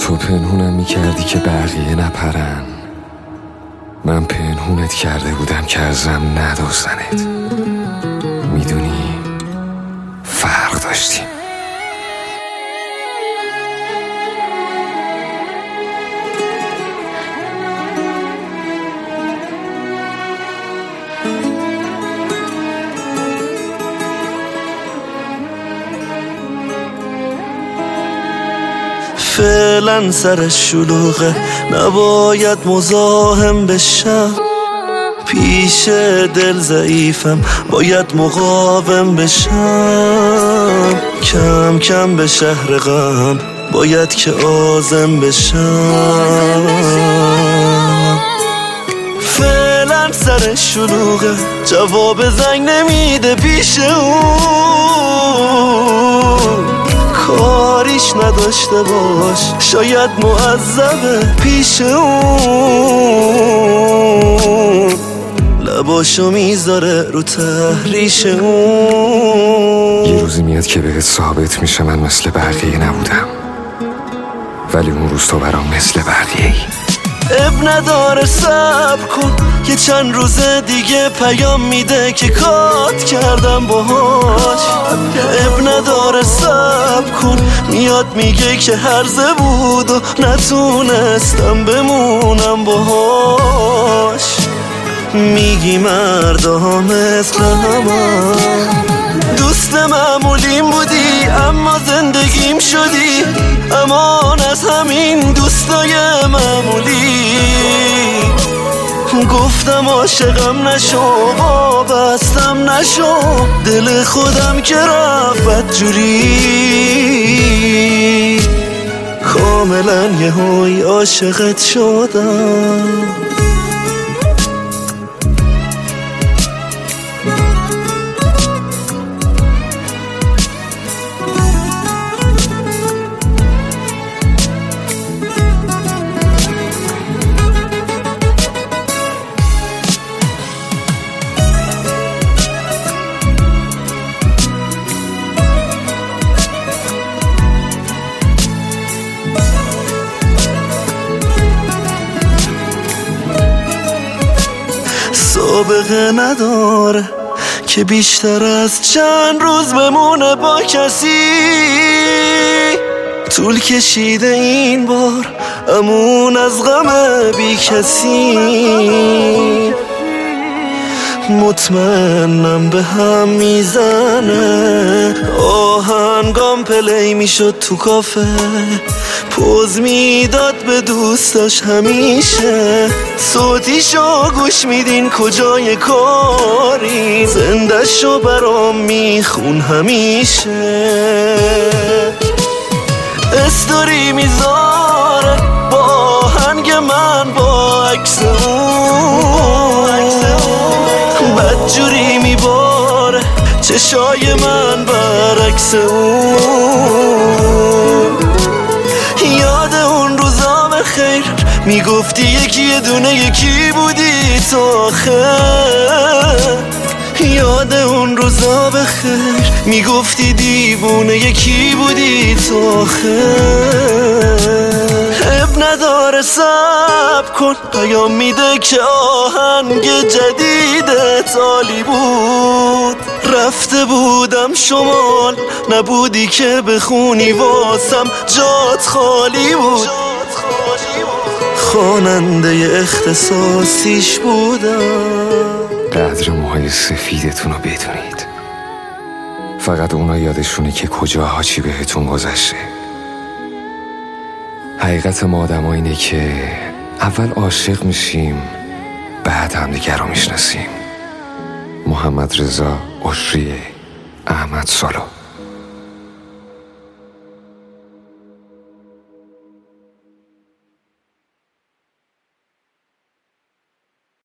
تو پنهونم میکردی که بقیه نپرن، من پنهونت کرده بودم که ازم ندوزنت. میدونی فرق داشتیم. فعلا سرش شلوغه، نباید مزاحم بشم. پیش دل ضعیفم، باید مقاوم بشم. کم کم به شهر غم، باید که عازم بشم. فعلا سرش شلوغه، جواب زنگ نمیده پیش اون. کاریش نداشته باش، شاید معذبه پیش اون. لباشو میذاره رو تحریش اون. یه روزی میاد که بهت ثابت میشه من مثل بقیه نبودم، ولی اون روز تو برام مثل بقیه ای. اب نداره صبر کن، یه چند روز دیگه پیام میده که کات کردم باهاش. اب نداره صبر کن، میاد میگه که هرزه بود و نتونستم بمونم باهاش. میگی مردا مثل همم، دوست معمولیم بودی اما زندگیم شدی. امان از همین دوستای معمولی. گفتم عاشقم نشو، وابستم نشو، دل خودم که رفت بدجوری. کاملا یهویی عاشقت شدم. سابقه نداره که بیشتر از چند روز بمونه با کسی. طول کشیده این بار امون از غم بی کسی. مطمئنم به هم میزنه، آهنگام پلی میشد تو کافه. پوز میداد به دوستاش همیشه، صوتیشو گوش میدین کجای کاری. زنده شو برام میخون همیشه. استوری میذاره با آهنگ من با عکس اون. بدجوری میباره چشای من برعکس اون. یاد اون روزا بخیر، میگفتی یکی دونه یکی بودی تا آخر. یاد اون روزا بخیر، میگفتی دیوونه یکی بودی تا آخر. اب نداره صبر کن، پیام میده که آهنگ جدیدت عالی بود. رفته بودم شمال، نبودی که بخونی واسم جات خالی بود. خواننده اختصاصیش بودم. قدر موهای سفیدتون رو بدونید، فقط اونا یادشونه که کجاها چی بهتون گذشته. حقیقت ما آدم اینه که اول عاشق میشیم، بعد همدیگر رو میشناسیم. محمد رضا عشریه، احمد سالو.